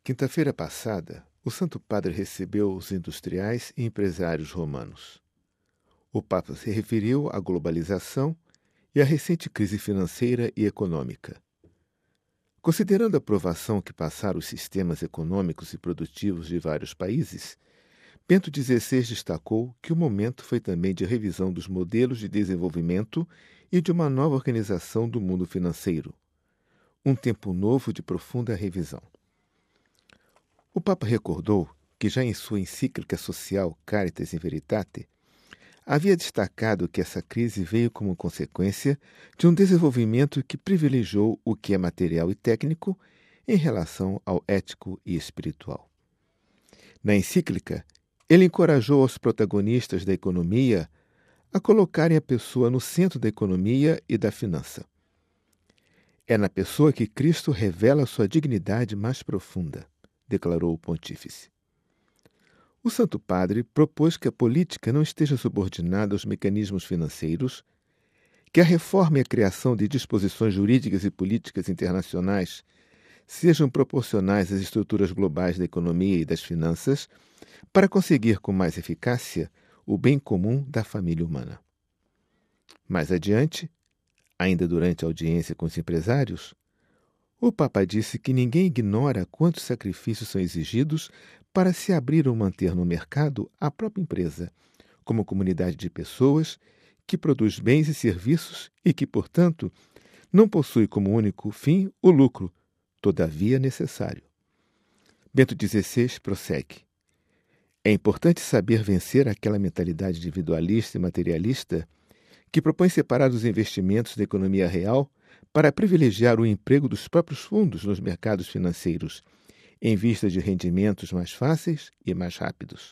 Quinta-feira passada, o Santo Padre recebeu os industriais e empresários romanos. O Papa se referiu à globalização e à recente crise financeira e econômica. Considerando a provação que passaram os sistemas econômicos e produtivos de vários países, Bento XVI destacou que o momento foi também de revisão dos modelos de desenvolvimento e de uma nova organização do mundo financeiro. Um tempo novo de profunda revisão. O Papa recordou que já em sua encíclica social Caritas in Veritate, havia destacado que essa crise veio como consequência de um desenvolvimento que privilegiou o que é material e técnico em relação ao ético e espiritual. Na encíclica, ele encorajou os protagonistas da economia a colocarem a pessoa no centro da economia e da finança. É na pessoa que Cristo revela sua dignidade mais profunda, declarou o pontífice. O Santo Padre propôs que a política não esteja subordinada aos mecanismos financeiros, que a reforma e a criação de disposições jurídicas e políticas internacionais sejam proporcionais às estruturas globais da economia e das finanças, para conseguir com mais eficácia o bem comum da família humana. Mais adiante, ainda durante a audiência com os empresários, o Papa disse que ninguém ignora quantos sacrifícios são exigidos para se abrir ou manter no mercado a própria empresa, como comunidade de pessoas que produz bens e serviços e que, portanto, não possui como único fim o lucro, todavia necessário. Bento XVI prossegue. É importante saber vencer aquela mentalidade individualista e materialista que propõe separar os investimentos da economia real para privilegiar o emprego dos próprios fundos nos mercados financeiros, em vista de rendimentos mais fáceis e mais rápidos.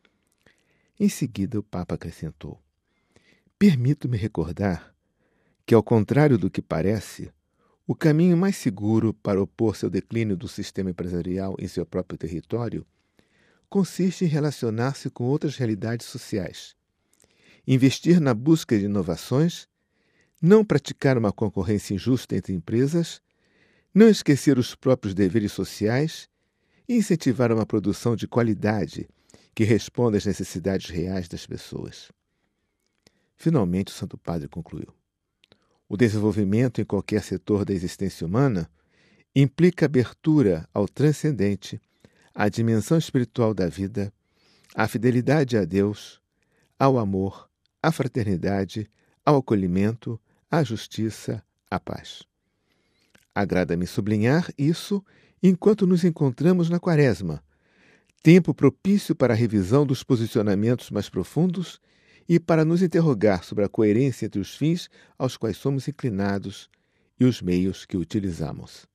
Em seguida, o Papa acrescentou: permito-me recordar que, ao contrário do que parece, o caminho mais seguro para opor-se ao declínio do sistema empresarial em seu próprio território consiste em relacionar-se com outras realidades sociais, investir na busca de inovações, não praticar uma concorrência injusta entre empresas, não esquecer os próprios deveres sociais e incentivar uma produção de qualidade que responda às necessidades reais das pessoas. Finalmente, o Santo Padre concluiu: o desenvolvimento em qualquer setor da existência humana implica abertura ao transcendente, à dimensão espiritual da vida, à fidelidade a Deus, ao amor, à fraternidade, ao acolhimento, à justiça, à paz. Agrada-me sublinhar isso enquanto nos encontramos na Quaresma, tempo propício para a revisão dos posicionamentos mais profundos e para nos interrogar sobre a coerência entre os fins aos quais somos inclinados e os meios que utilizamos.